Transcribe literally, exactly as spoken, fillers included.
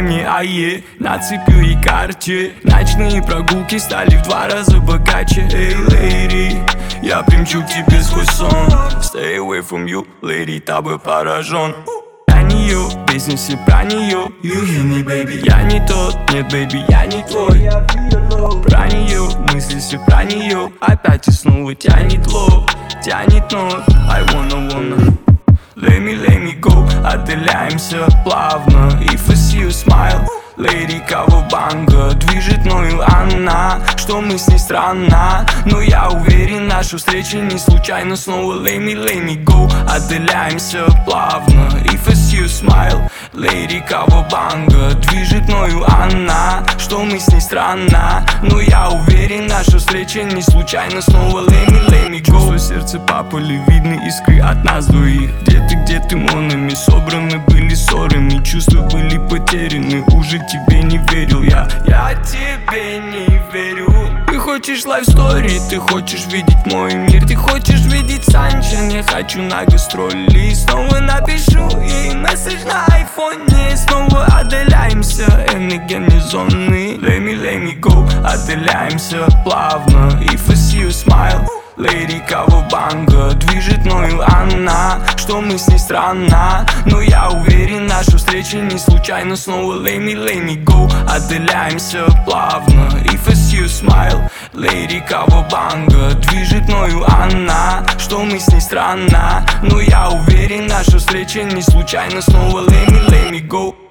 мне ае. Нацепил ей карте. Ночные прогулки стали в два раза богаче. Эй, лейди, я примчу к тебе сквозь сон. Stay away from you, lady, тобой поражен. Про нее, песни все про нее. You hear me, baby, я не тот. Нет, baby, я не твой. Про нее, мысли все про нее. Опять и снова тянет лоб, тянет ног. I wanna, wanna Let me, let me go. Отдаляемся плавно. If I see you smile, lady Кавабанга. Движет мною она, что мы с ней странно. Но я уверен, наша встреча не случайно. Снова let me, let me go. Отдаляемся плавно. If I see you smile, lady Кавабанга. Движет мною она, что мы с ней странно. Но я уверен, наша встреча не случайно. Снова let me, let me go. Чувство сердце попали, видны искры от нас двоих. Где ты, где ты, монами собраны были ссорами. Чувства были потеряны, уже тебе не верил я. Я тебе не верю. Ты хочешь life story, ты хочешь видеть мой мир. Ты хочешь видеть sunshine, я хочу на гастроли. Снова напишу ей месседж на айфоне. Снова отдаляемся, энергии зоны. Let me, let me go. Отдаляемся плавно. If I see you smile, lady Кавабанга. Движет мною она, что мы с ней странно. Но я уверен, наша встреча не случайно. Снова let me, let me go. Отдаляемся плавно. If I see you smile, lady Кавабанга. Движет мною она, что мы с ней странно. Но я уверен, наша встреча не случайно. Снова let me, let me go.